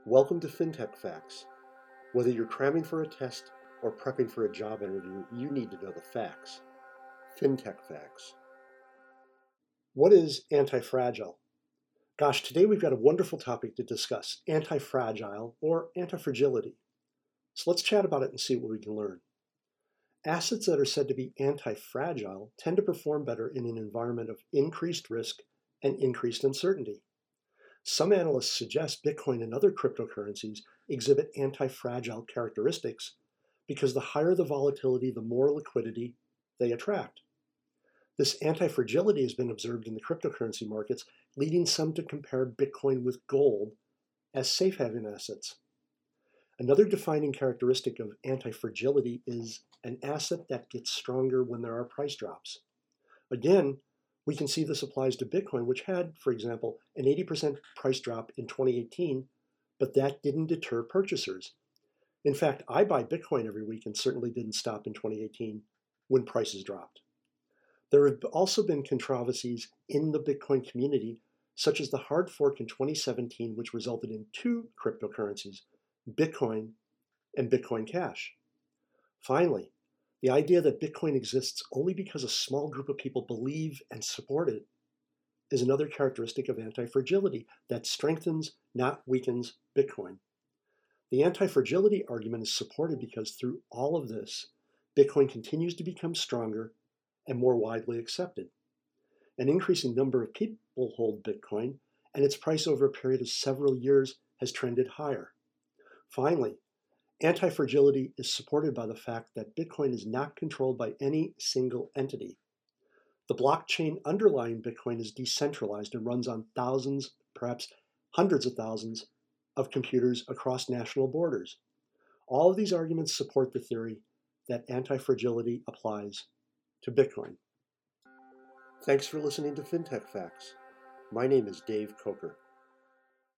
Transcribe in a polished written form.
Welcome to FinTech Facts. Whether you're cramming for a test or prepping for a job interview, you need to know the facts. FinTech Facts. What is anti-fragile? Gosh, today we've got a wonderful topic to discuss, anti-fragile or anti-fragility. So let's chat about it and see what we can learn. Assets that are said to be anti-fragile tend to perform better in an environment of increased risk and increased uncertainty. Some analysts suggest Bitcoin and other cryptocurrencies exhibit anti-fragile characteristics because the higher the volatility, the more liquidity they attract. This anti-fragility has been observed in the cryptocurrency markets, leading some to compare Bitcoin with gold as safe haven assets. Another defining characteristic of anti-fragility is an asset that gets stronger when there are price drops. Again, we can see this applies to Bitcoin, which had, for example, an 80% price drop in 2018, but that didn't deter purchasers. In fact, I buy Bitcoin every week and certainly didn't stop in 2018 when prices dropped. There have also been controversies in the Bitcoin community, such as the hard fork in 2017, which resulted in two cryptocurrencies, Bitcoin and Bitcoin Cash. Finally, the idea that Bitcoin exists only because a small group of people believe and support it is another characteristic of anti-fragility that strengthens, not weakens, Bitcoin. The anti-fragility argument is supported because through all of this, Bitcoin continues to become stronger and more widely accepted. An increasing number of people hold Bitcoin, and its price over a period of several years has trended higher. Finally, anti-fragility is supported by the fact that Bitcoin is not controlled by any single entity. The blockchain underlying Bitcoin is decentralized and runs on thousands, perhaps hundreds of thousands, of computers across national borders. All of these arguments support the theory that anti-fragility applies to Bitcoin. Thanks for listening to FinTech Facts. My name is Dave Coker.